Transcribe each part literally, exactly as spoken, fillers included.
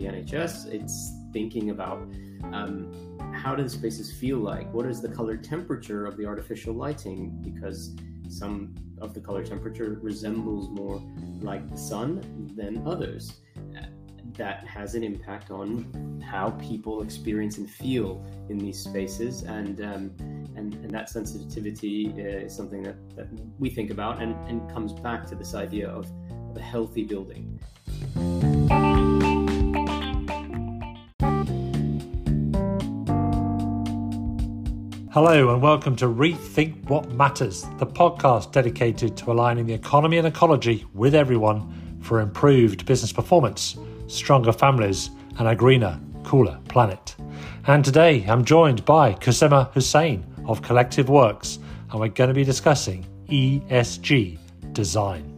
the N H S. It's thinking about um, how do the spaces feel like? What is the color temperature of the artificial lighting? Because some of the color temperature resembles more like the sun than others. That has an impact on how people experience and feel in these spaces, and um, and, and that sensitivity is something that, that we think about, and, and comes back to this idea of, of a healthy building. Hello and welcome to Rethink What Matters, the podcast dedicated to aligning the economy and ecology with everyone for improved business performance, stronger families, and a greener, cooler planet. And today I'm joined by Kusema Hussain of Collective Works, and we're going to be discussing E S G design.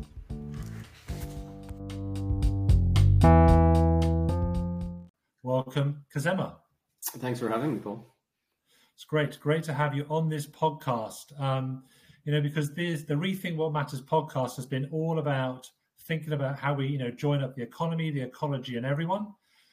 Welcome, Kusema. Thanks for having me, Paul. It's great, great to have you on this podcast. Um, you know, because this, the Rethink What Matters podcast has been all about thinking about how we, you know, join up the economy, the ecology, and everyone.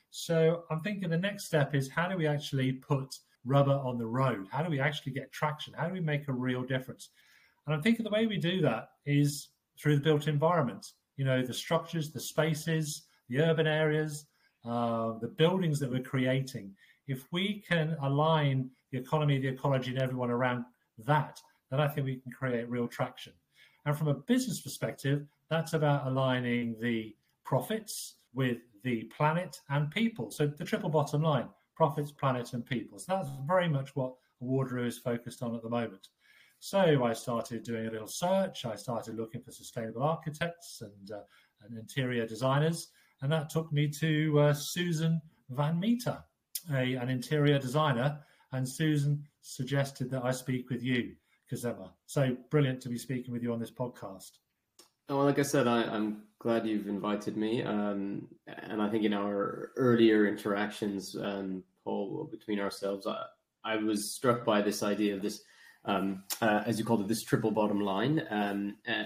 So I'm thinking the next step is how do we actually put rubber on the road? How do we actually get traction? How do we make a real difference? And I'm thinking the way we do that is through the built environment. You know, the structures, the spaces, the urban areas, uh, the buildings that we're creating. If we can align the economy, the ecology, and everyone around that, then I think we can create real traction. And from a business perspective, that's about aligning the profits with the planet and people. So the triple bottom line, profits, planet, and people. So that's very much what Awardroo is focused on at the moment. So I started doing a little search. I started looking for sustainable architects and, uh, and interior designers. And that took me to uh, Susan Van Meter, a, an interior designer. And Susan suggested that I speak with you, Kusema. So brilliant to be speaking with you on this podcast. Well, like I said, I, I'm glad you've invited me. Um, and I think in our earlier interactions, um, Paul, between ourselves, I, I was struck by this idea of this, um, uh, as you called it, this triple bottom line. Um, and,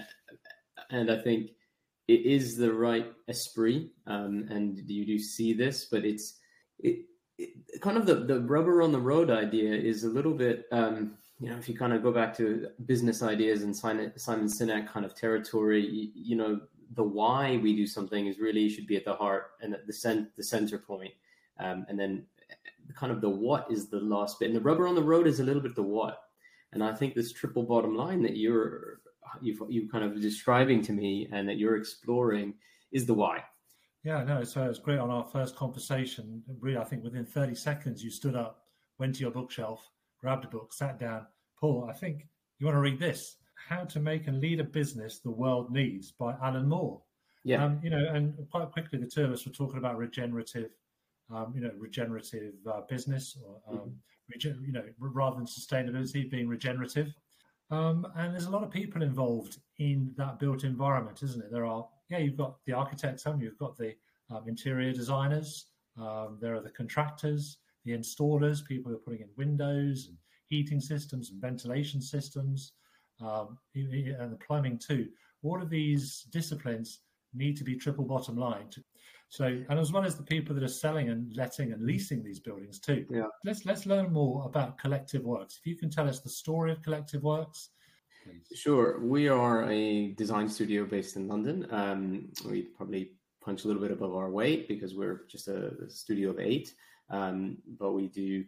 and I think it is the right esprit, um, and you do see this, but it's it, it, kind of the, the rubber on the road idea is a little bit... Um, You know, if you kind of go back to business ideas and Simon Sinek kind of territory, you, you know, the why we do something is really should be at the heart and at the cent, the center point. Um, and then kind of the what is the last bit. And the rubber on the road is a little bit the what. And I think this triple bottom line that you're you've, you kind of describing to me and that you're exploring is the why. Yeah, no, so it was great on our first conversation. Really, I think within thirty seconds, you stood up, went to your bookshelf, grabbed a book, sat down. Paul, I think you want to read this, How to Make and Lead a Business the World Needs by Alan Moore. Yeah. Um, you know, and quite quickly, the two of us were talking about regenerative, um, you know, regenerative uh, business, or, um, mm-hmm. regen- you know, rather than sustainability being regenerative. Um, and there's a lot of people involved in that built environment, isn't it? There are, yeah, you've got the architects, haven't you? You've got the um, interior designers. Um, there are the contractors, the installers, people who are putting in windows and heating systems and ventilation systems, um, and the plumbing too. All of these disciplines need to be triple bottom line. So, and as well as the people that are selling and letting and leasing these buildings too. Yeah. Let's let's learn more about Collective Works. If you can tell us the story of Collective Works, please. Sure. We are a design studio based in London. Um, we probably punch a little bit above our weight because we're just a, a studio of eight, um, but we do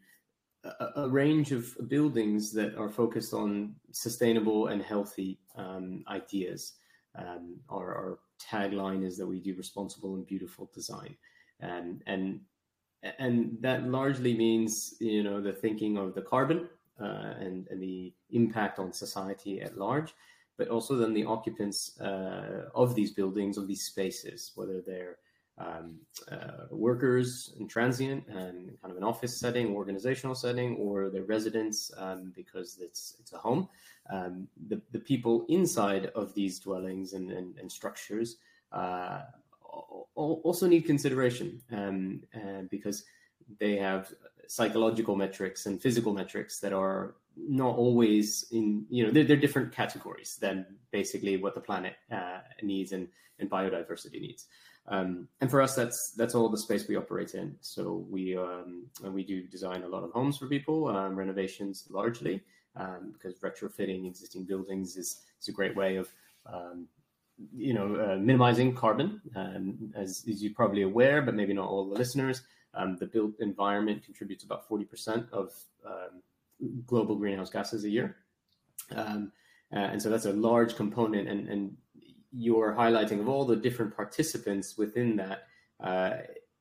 a, a range of buildings that are focused on sustainable and healthy um, ideas. Um, our, our tagline is that we do responsible and beautiful design, um, and and that largely means, you know, the thinking of the carbon uh, and and the impact on society at large, but also then the occupants uh, of these buildings, of these spaces, whether they're Um, uh, workers and transient and kind of an office setting, organizational setting, or the residents um, because it's it's a home. Um, the, the people inside of these dwellings and, and, and structures uh, also need consideration um, uh, because they have psychological metrics and physical metrics that are not always in, you know, they're, they're different categories than basically what the planet uh, needs and, and biodiversity needs. Um, and for us, that's that's all the space we operate in. So we um, we do design a lot of homes for people, um, renovations largely, um, because retrofitting existing buildings is, is a great way of um, you know uh, minimizing carbon. Um, as, as you're probably aware, but maybe not all the listeners, um, the built environment contributes about forty percent of um, global greenhouse gases a year, um, uh, and so that's a large component. And, and your highlighting of all the different participants within that uh,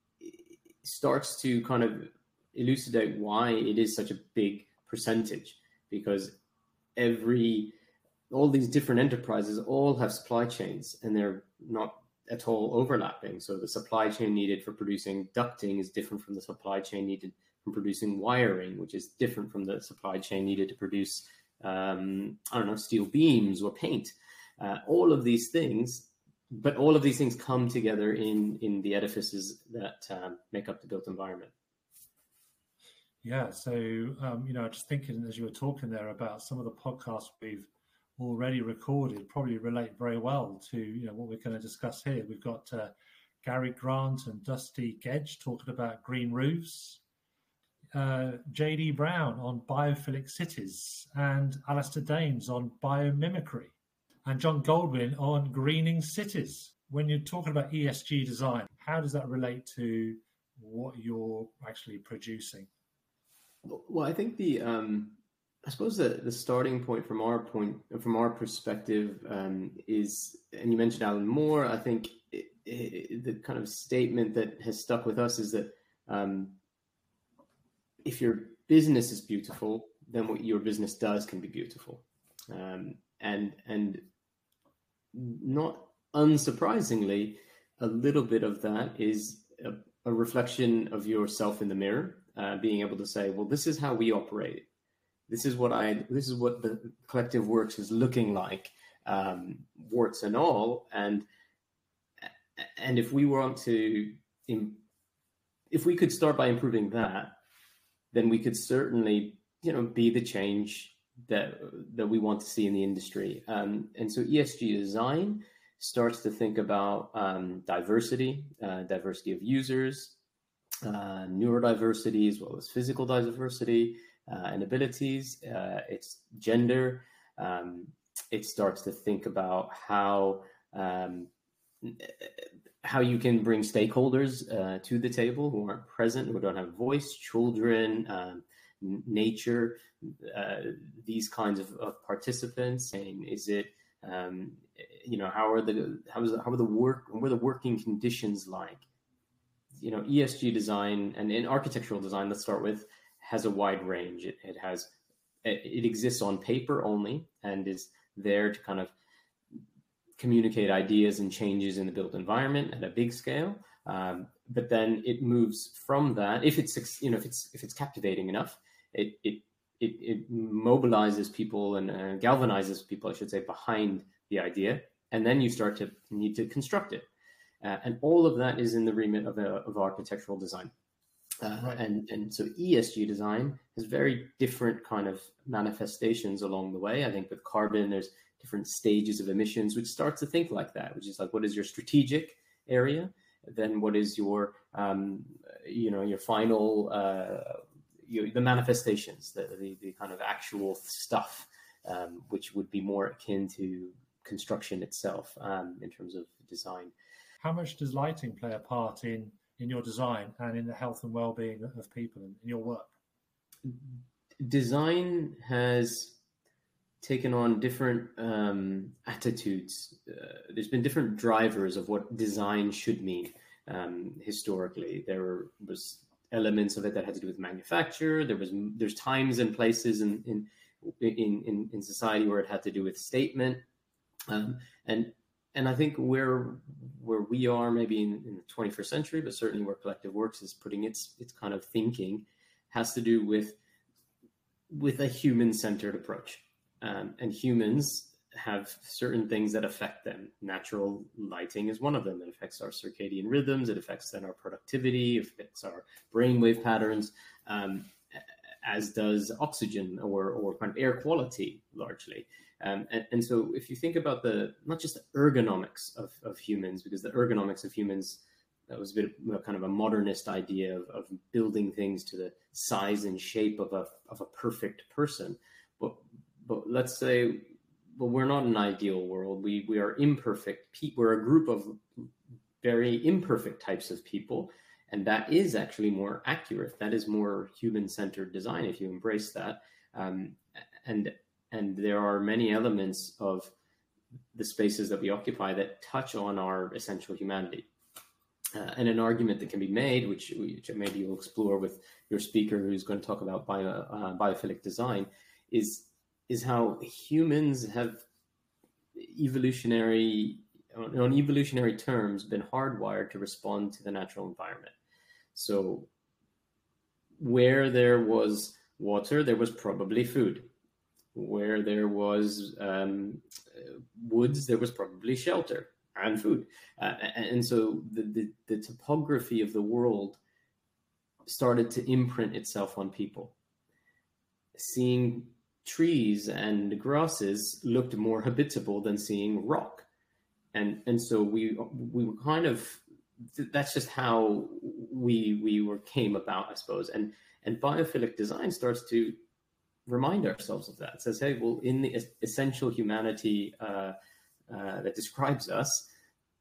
starts to kind of elucidate why it is such a big percentage, because every all these different enterprises all have supply chains, and they're not at all overlapping. So the supply chain needed for producing ducting is different from the supply chain needed from producing wiring, which is different from the supply chain needed to produce um, I don't know, steel beams or paint. Uh, all of these things, but all of these things come together in in the edifices that um, make up the built environment. Yeah, so um, you know, just thinking as you were talking there about some of the podcasts we've already recorded, probably relate very well to you know what we're going to discuss here. We've got uh, Gary Grant and Dusty Gedge talking about green roofs, uh, J D Brown on biophilic cities, and Alistair Daines on biomimicry, and John Goldwyn on greening cities. When you're talking about E S G design, how does that relate to what you're actually producing? Well, I think the, um, I suppose the, the starting point from our point, from our perspective um, is, and you mentioned Alan Moore, I think it, it, the kind of statement that has stuck with us is that um, if your business is beautiful, then what your business does can be beautiful. Um, and, and, not unsurprisingly, a little bit of that is a, a reflection of yourself in the mirror, uh, being able to say, well, this is how we operate. This is what I, this is what the Collective Works is looking like, um, warts and all. And, and if we want to, if we could start by improving that, then we could certainly, you know, be the change that that we want to see in the industry. Um, and so E S G design starts to think about um, diversity, uh, diversity of users, uh, neurodiversity, as well as physical diversity uh, and abilities. Uh, it's gender. Um, it starts to think about how um, how you can bring stakeholders uh, to the table who aren't present, who don't have a voice, children, um, nature, uh, these kinds of, of participants. And is it, um, you know, how are the how is the, how are the work what are the working conditions like? You know, E S G design and in architectural design, let's start with, has a wide range. It, it has it, it exists on paper only and is there to kind of communicate ideas and changes in the built environment at a big scale. Um, but then it moves from that. If it's you know if it's if it's captivating enough, it it it, it mobilizes people and uh, galvanizes people, I should say, behind the idea, and then you start to need to construct it, uh, and all of that is in the remit of, uh, of architectural design. Uh, right. And and so E S G design has very different kind of manifestations along the way. I think with carbon, there's different stages of emissions, which starts to think like that, which is like, what is your strategic area? Then what is your, um, you know, your final, uh, your, the manifestations, the, the, the kind of actual stuff, um, which would be more akin to construction itself um, in terms of design. How much does lighting play a part in, in your design and in the health and well-being of people in, in your work? Design has taken on different um, attitudes. Uh, there's been different drivers of what design should mean. Um, historically, there was elements of it that had to do with manufacture. There was there's times and places in in in in, in society where it had to do with statement. Um, and and I think where where we are maybe in, in the twenty-first century, but certainly where Collective Works is putting its its kind of thinking, has to do with with a human-centered approach. Um, and humans have certain things that affect them. Natural lighting is one of them. It affects our circadian rhythms. It affects then our productivity. It affects our brainwave patterns. Um, as does oxygen or, or kind of air quality largely. Um, and, and so if you think about the, not just the ergonomics of, of humans, because the ergonomics of humans, that was a bit of a kind of a modernist idea of, of building things to the size and shape of a, of a perfect person. But, but let's say, well, we're not an ideal world. We, we are imperfect people. We're a group of very imperfect types of people. And that is actually more accurate. That is more human-centered design if you embrace that. Um, and and there are many elements of the spaces that we occupy that touch on our essential humanity. Uh, and an argument that can be made, which, which maybe you'll explore with your speaker who's going to talk about bio, uh, biophilic design, is is how humans have evolutionary, on evolutionary terms, been hardwired to respond to the natural environment. So where there was water, there was probably food. Where there was um, woods, there was probably shelter and food. Uh, and so the, the, the topography of the world started to imprint itself on people. Seeing trees and grasses looked more habitable than seeing rock. And, and so we, we were kind of, that's just how we we were came about, I suppose. And and biophilic design starts to remind ourselves of that. It says, hey, well, in the essential humanity uh, uh, that describes us,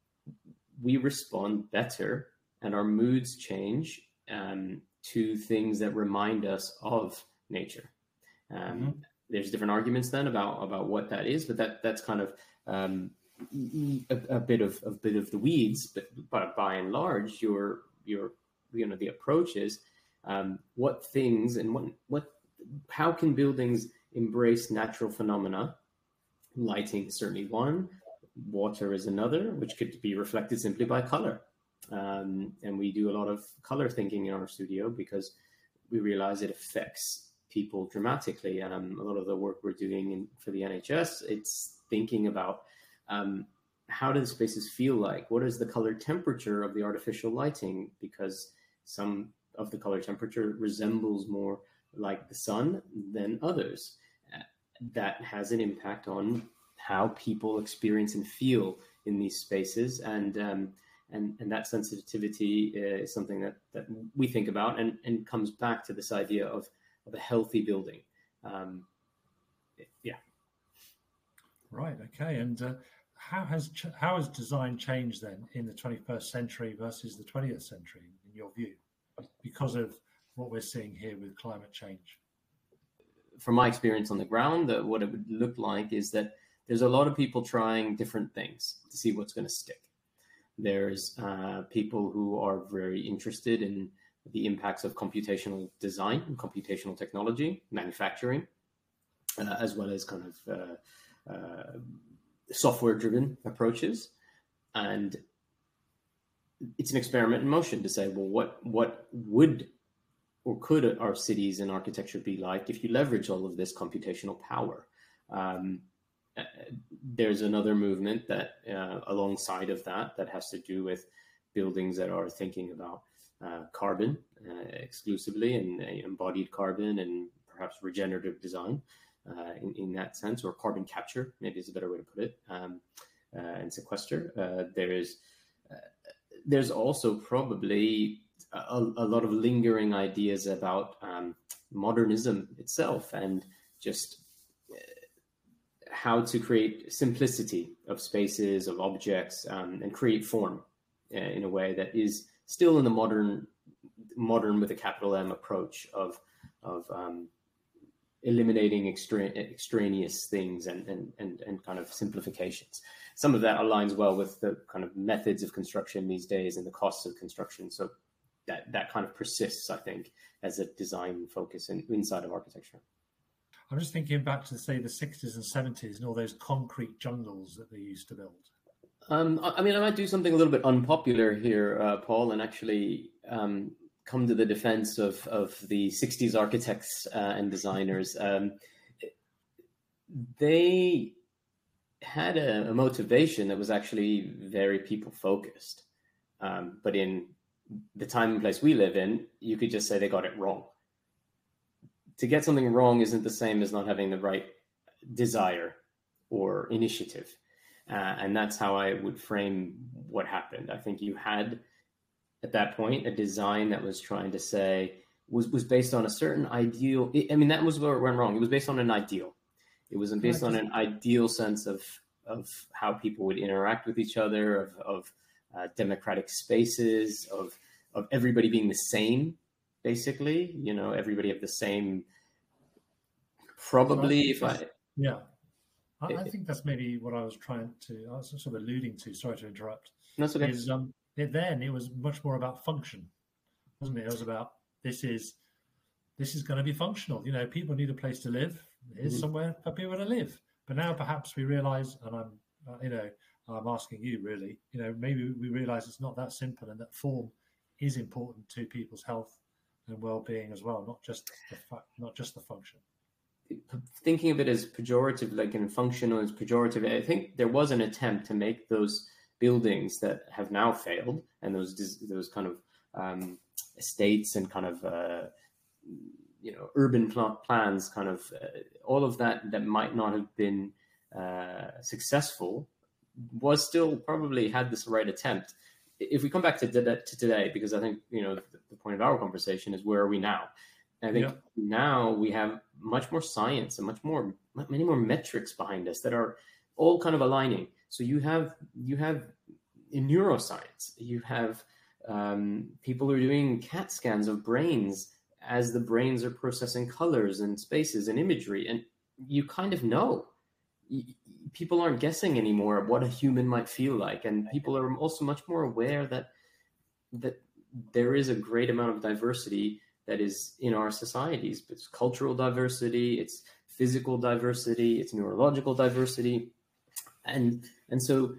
we respond better and our moods change um, to things that remind us of nature. Um, mm-hmm. There's different arguments then about about what that is, but that that's kind of um, A, a bit of a bit of the weeds, but, but by and large, your your you know the approach is um, what things and what what how can buildings embrace natural phenomena? Lighting is certainly one, water is another, which could be reflected simply by color. Um, and we do a lot of color thinking in our studio because we realize it affects people dramatically. Um, a lot of the work we're doing in, for the N H S, it's thinking about Um, how do the spaces feel like? What is the color temperature of the artificial lighting? Because some of the color temperature resembles more like the sun than others. Uh, that has an impact on how people experience and feel in these spaces. And um, and, and that sensitivity is something that, that we think about and, and comes back to this idea of, of a healthy building. Um, yeah. Right. Okay. And uh, how has ch- how has design changed then in the twenty-first century versus the twentieth century, in your view, because of what we're seeing here with climate change? From my experience on the ground, uh, what it would look like is that there's a lot of people trying different things to see what's going to stick. There's uh, people who are very interested in the impacts of computational design and computational technology, manufacturing, uh, as well as kind of uh, uh, software-driven approaches. And it's an experiment in motion to say, well, what what would or could our cities and architecture be like if you leverage all of this computational power? Um, there's another movement that uh, alongside of that that has to do with buildings that are thinking about uh, carbon uh, exclusively and uh, embodied carbon and perhaps regenerative design. Uh, in, in that sense, or carbon capture, maybe is a better way to put it, um, uh, and sequester. Uh, there is, uh, there's also probably a, a lot of lingering ideas about um, modernism itself and just uh, how to create simplicity of spaces, of objects, um, and create form uh, in a way that is still in the modern, modern with a capital M approach of of um, eliminating extra- extraneous things and, and, and, and kind of simplifications. Some of that aligns well with the kind of methods of construction these days and the costs of construction. So that, that kind of persists, I think, as a design focus in, inside of architecture. I'm just thinking back to, say, the sixties and seventies and all those concrete jungles that they used to build. Um, I mean, I might do something a little bit unpopular here, uh, Paul, and actually um, come to the defense of, of the sixties architects uh, and designers. Um, they had a, a motivation that was actually very people focused. Um, but in the time and place we live in, you could just say they got it wrong. to get something wrong isn't the same as not having the right desire or initiative. Uh, and that's how I would frame what happened. I think you had, at that point, a design that was trying to say, was, was based on a certain ideal. I mean, that was where it went wrong. It was based on an ideal. It wasn't based on an ideal sense of, of how people would interact with each other, of, of uh, democratic spaces, of, of everybody being the same, basically. You know, everybody have the same, probably, if I... Yeah. I, I think that's maybe what I was trying to, I was sort of alluding to, sorry to interrupt. That's okay. Is, um, it, then it was much more about function, wasn't it? It was about, this is, this is going to be functional. You know, people need a place to live. Here's mm-hmm. somewhere for people to live. But now perhaps we realize, and I'm, uh, you know, I'm asking you really, you know, maybe we realize it's not that simple and that form is important to people's health and well-being as well, not just the fact, not just the function. Thinking of it as pejorative, like in functional as pejorative, I think there was an attempt to make those buildings that have now failed, and those those kind of um, estates and kind of uh, you know urban pl- plans, kind of uh, all of that that might not have been uh, successful, was still probably had this right attempt. If we come back to, to today, because I think you know the, the point of our conversation is where are we now? I think yeah. now we have much more science and much more, many more metrics behind us that are all kind of aligning. So you have, you have in neuroscience, you have um, people who are doing CAT scans of brains as the brains are processing colors and spaces and imagery. And you kind of know, people aren't guessing anymore what a human might feel like. And people are also much more aware that, that there is a great amount of diversity that is in our societies. It's cultural diversity, it's physical diversity, it's neurological diversity. And, and so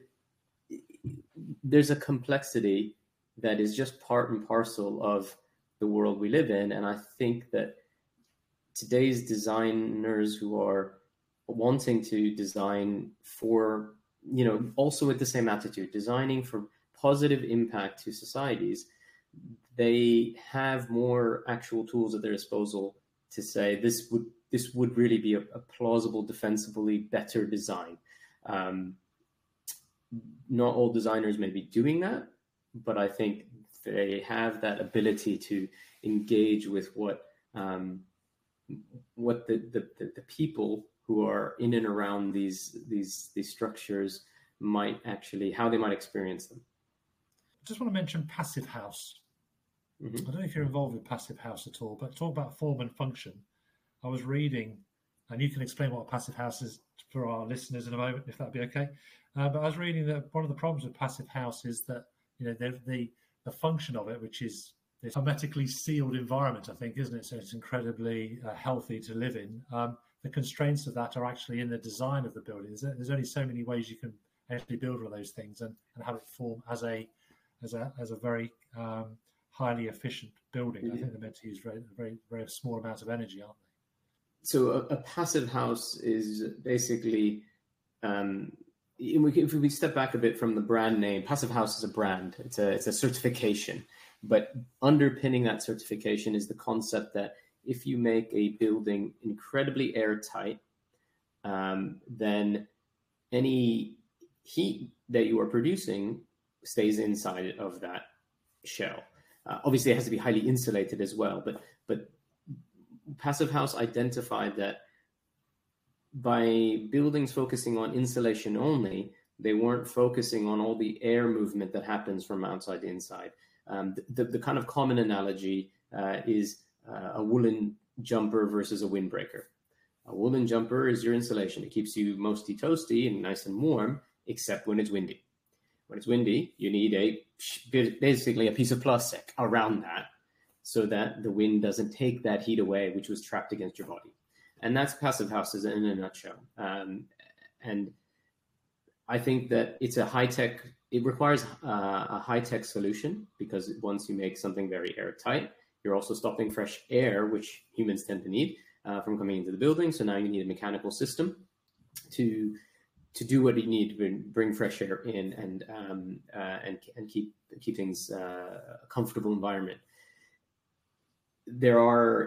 there's a complexity that is just part and parcel of the world we live in. And I think that today's designers who are wanting to design for, you know, also with the same attitude, designing for positive impact to societies, they have more actual tools at their disposal to say this would this would really be a, a plausible, defensibly better design. Um, not all designers may be doing that, but I think they have that ability to engage with what um, what the, the, the, the people who are in and around these these these structures might actually, how they might experience them. I just want to mention Passive House. Mm-hmm. I don't know if you're involved with Passive House at all, but talk about form and function. I was reading, and you can explain what a Passive House is for our listeners in a moment, if that'd be okay. Uh, but I was reading that one of the problems with Passive House is that, you know, the the, the function of it, which is this hermetically sealed environment, I think, isn't it? So it's incredibly uh, healthy to live in. Um, the constraints of that are actually in the design of the building. There's, there's only so many ways you can actually build one of those things and, and have it form as a as a as a very um, highly efficient building. Mm-hmm. I think they're meant to use very, very, very small amounts of energy, aren't they? So a, a passive house is basically, um, if we step back a bit from the brand name, Passive House is a brand. It's a it's a certification, but underpinning that certification is the concept that if you make a building incredibly airtight, um, then any heat that you are producing stays inside of that shell. Uh, obviously, it has to be highly insulated as well, but but Passive House identified that by buildings focusing on insulation only, they weren't focusing on all the air movement that happens from outside to inside. Um, the, the kind of common analogy uh, is uh, a woolen jumper versus a windbreaker. A woolen jumper is your insulation. It keeps you mostly toasty and nice and warm, except when it's windy. When it's windy, you need a basically a piece of plastic around that so that the wind doesn't take that heat away, which was trapped against your body. And that's Passive Houses in a nutshell. Um, and I think that it's a high-tech, it requires uh, a high-tech solution, because once you make something very airtight, you're also stopping fresh air, which humans tend to need, uh, from coming into the building. So now you need a mechanical system to to do what you need to bring fresh air in and um, uh, and and keep keep things uh, a comfortable environment. There are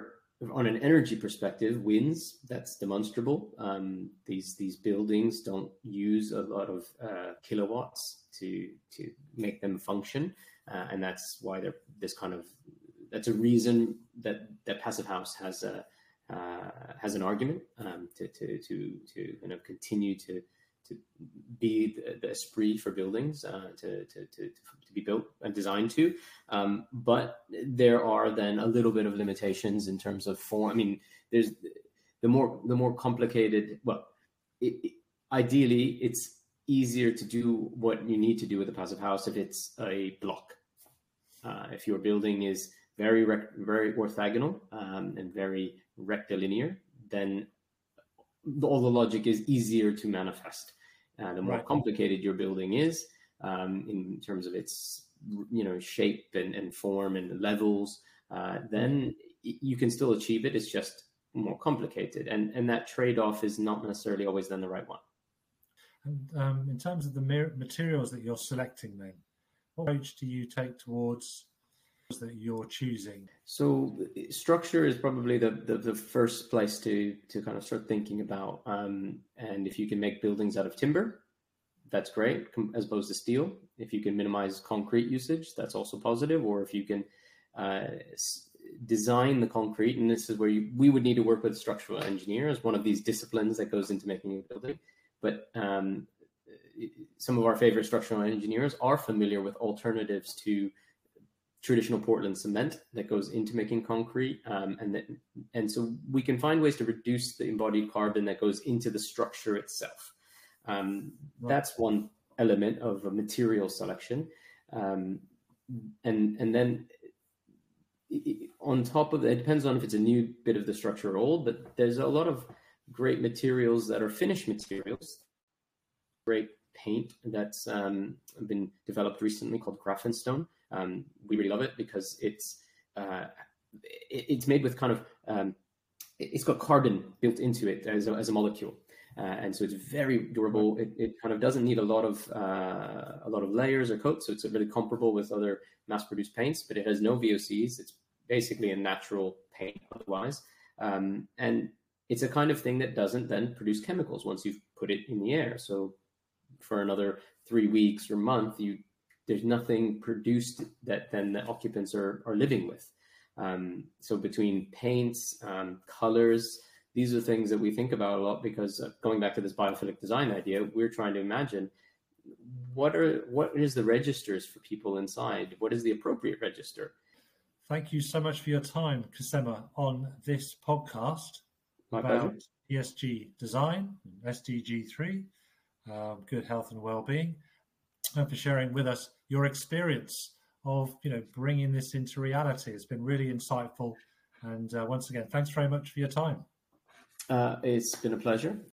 on an energy perspective, wins, that's demonstrable. Um, these these buildings don't use a lot of uh, kilowatts to to make them function, uh, and that's why they're this kind of that's a reason that that Passive House has a uh, has an argument um, to to to to kind of continue to to be the, the esprit for buildings uh, to, to to to be built and designed to, um, but there are then a little bit of limitations in terms of form. I mean, there's the more the more complicated. Well, it, it, ideally, it's easier to do what you need to do with a Passive House if it's a block. Uh, if your building is very rec- very orthogonal um, and very rectilinear, then all the logic is easier to manifest. Uh, the more right. complicated your building is um, in terms of its, you know, shape and, and form and levels, uh, then you can still achieve it. It's just more complicated, and and that trade-off is not necessarily always then the right one. And um, in terms of the materials that you're selecting, then what approach do you take towards that you're choosing? So structure is probably the, the, the first place to, to kind of start thinking about. Um, and if you can make buildings out of timber, that's great, as opposed to steel. If you can minimize concrete usage, that's also positive. Or if you can uh, design the concrete, and this is where you, we would need to work with a structural engineer as one of these disciplines that goes into making a building. But um, some of our favorite structural engineers are familiar with alternatives to traditional Portland cement that goes into making concrete, um, and that, and so we can find ways to reduce the embodied carbon that goes into the structure itself. Um, right. That's one element of a material selection, um, and and then it, on top of that, it depends on if it's a new bit of the structure or old. But there's a lot of great materials that are finished materials, great paint that's um, been developed recently called Grafenstone. Um, we really love it because it's uh, it, it's made with kind of um, it's got carbon built into it as a, as a molecule, uh, and so it's very durable. It, it kind of doesn't need a lot of uh, a lot of layers or coats, so it's really comparable with other mass-produced paints. But it has no V O Cs. It's basically a natural paint otherwise, um, and it's a kind of thing that doesn't then produce chemicals once you've put it in the air. So for another three weeks or month, you there's nothing produced that then the occupants are, are living with. Um, so between paints, um, colors, these are things that we think about a lot because uh, going back to this biophilic design idea, we're trying to imagine what are what is the registers for people inside? What is the appropriate register? Thank you so much for your time, Kusema, on this podcast My about pleasure. E S G design, S D G three, um, good health and well-being, and for sharing with us your experience of, you know, bringing this into reality. It's been really insightful. And uh, once again, thanks very much for your time. Uh, it's been a pleasure.